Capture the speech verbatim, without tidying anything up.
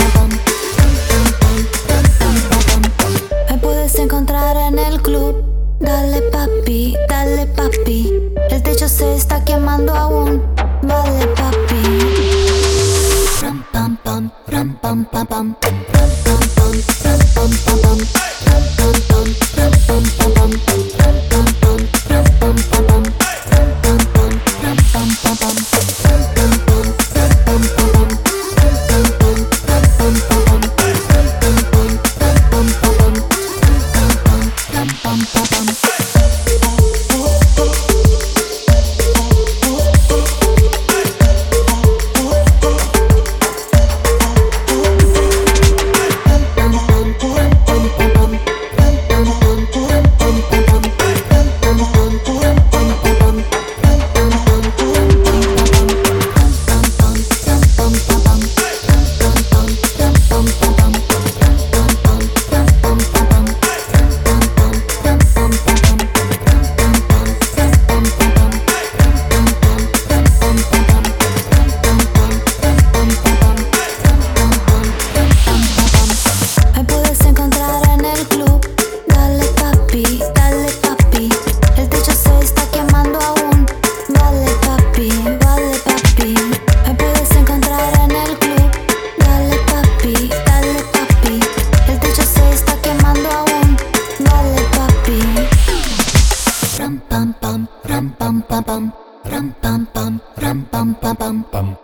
Me puedes encontrar en el club. Dale papi, dale papi. El techo se está quemando aún. Vale papi. Ram pam pam, ram pam pam pam, ram pam pam, ram pam pam pam, ram pam pam, ram pam pam pam, ram pam pam, ram pam pam pam, ram pam pam, ram pam pam pam, ram pam pam, ram pam pam pam, ram pam pam, ram pam pam pam, ram pam pam, ram pam pam pam, ram pam pam pam. Ram pam pam, ram pam pam pam, ram pam pam, ram pam pam pam.